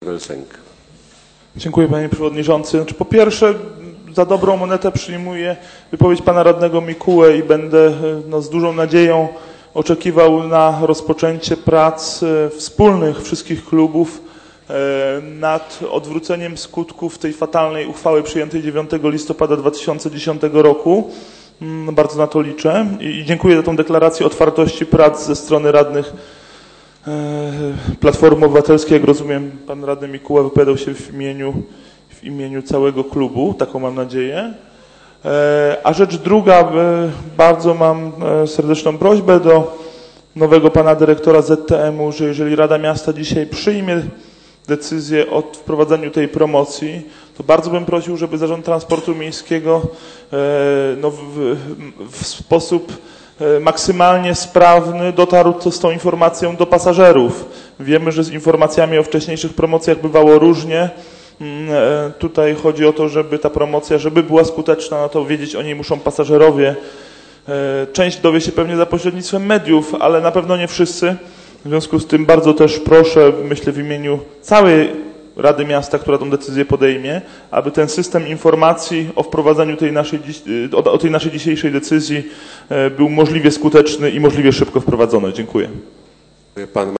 Welsenk. Dziękuję, panie przewodniczący. Znaczy, po pierwsze, za dobrą monetę przyjmuję wypowiedź pana radnego Mikułę i będę z dużą nadzieją oczekiwał na rozpoczęcie prac wspólnych wszystkich klubów nad odwróceniem skutków tej fatalnej uchwały przyjętej 9 listopada 2010 roku. Bardzo na to liczę i dziękuję za tą deklarację otwartości prac ze strony radnych Platformy Obywatelskiej. Jak rozumiem, pan radny Mikuła wypowiadał się w imieniu całego klubu, taką mam nadzieję. A rzecz druga, bardzo mam serdeczną prośbę do nowego pana dyrektora ZTM-u, że jeżeli Rada Miasta dzisiaj przyjmie decyzję o wprowadzeniu tej promocji, to bardzo bym prosił, żeby Zarząd Transportu Miejskiego w sposób maksymalnie sprawny dotarł z tą informacją do pasażerów. Wiemy, że z informacjami o wcześniejszych promocjach bywało różnie. Tutaj chodzi o to, żeby ta promocja, żeby była skuteczna, no to wiedzieć o niej muszą pasażerowie. Część dowie się pewnie za pośrednictwem mediów, ale na pewno nie wszyscy. W związku z tym bardzo też proszę, myślę w imieniu całej Rady Miasta, która tę decyzję podejmie, aby ten system informacji o wprowadzaniu tej naszej dzisiejszej decyzji był możliwie skuteczny i możliwie szybko wprowadzony. Dziękuję. Pan